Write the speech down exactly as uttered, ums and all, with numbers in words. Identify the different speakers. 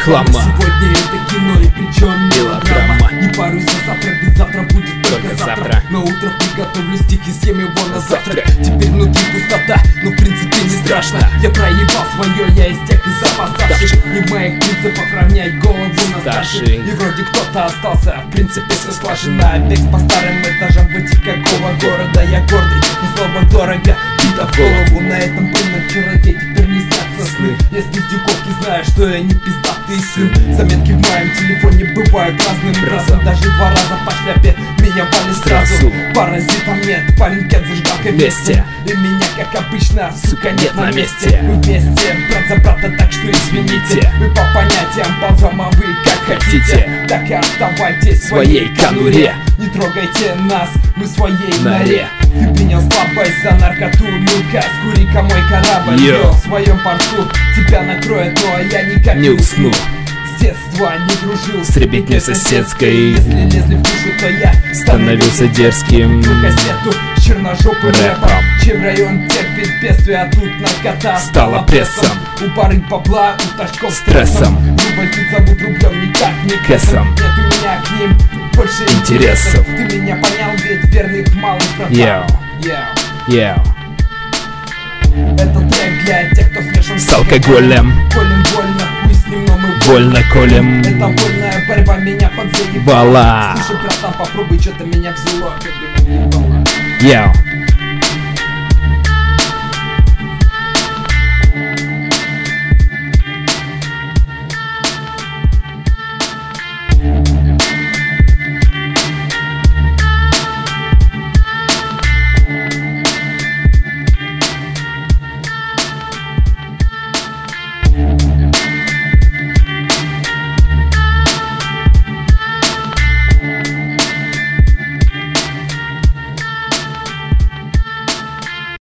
Speaker 1: хлама.
Speaker 2: Сегодня это кино и причем мелодрама. Не парюсь за завтра, ведь завтра будет только, только завтра. завтра На утро приготовлю стих и съем его на завтрак. Теперь внутри пустота, но в принципе не страшно. Я проебал свое, я из тех из запасавших. Не в моих принципах равнять голову на старших. И вроде кто-то остался, в принципе все слажено. Бег по старым этажам, выйти какого города. Я гордый, но слово дорого, бита в голову. На этом пыльном черноте теперь не снятся сны. Если с дюковки знаю, что я не пиздатый сын. Заметки в моем телефоне бывают разным разом. Даже два раза по шляпе меня вали сразу. Паразитом нет, парень кет зажигалкой вместе. И меня, как обычно, сука, нет на месте. Мы вместе, брат за брата, так что извините. Мы по понятиям базам, а вы как хотите. Так и оставайтесь в своей конуре. Не трогайте нас, мы в своей норе. Ты принял слабость за наркоту. Ну-ка, скури-ка мой корабль. Йо, в своем порту тебя накроет, но я никак не усну. С детства не дружил
Speaker 1: с ребятней соседской.
Speaker 2: Если лезли в душу, то я
Speaker 1: становился дерзким.
Speaker 2: Кассету с черножопым рэпом. Чем район терпит бедствие, а тут наркота
Speaker 1: стала прессом.
Speaker 2: У барыг бабла, у тачков
Speaker 1: стрессом.
Speaker 2: Рубль тут зовут рублем, никак не
Speaker 1: кэсом.
Speaker 2: Нет у меня к ним больше
Speaker 1: интересов.
Speaker 2: Ты меня понял, ведь верных мало, братан.
Speaker 1: Йоу, йоу.
Speaker 2: Это трек для тех, кто смешан
Speaker 1: с алкоголем.
Speaker 2: Колем больно, хуй с ним, но мы
Speaker 1: вольно колем.
Speaker 2: Это вольная борьба меня подзаебала.
Speaker 1: Бала.
Speaker 2: Слушай, братан, попробуй, что-то меня взяло.
Speaker 1: Йоу.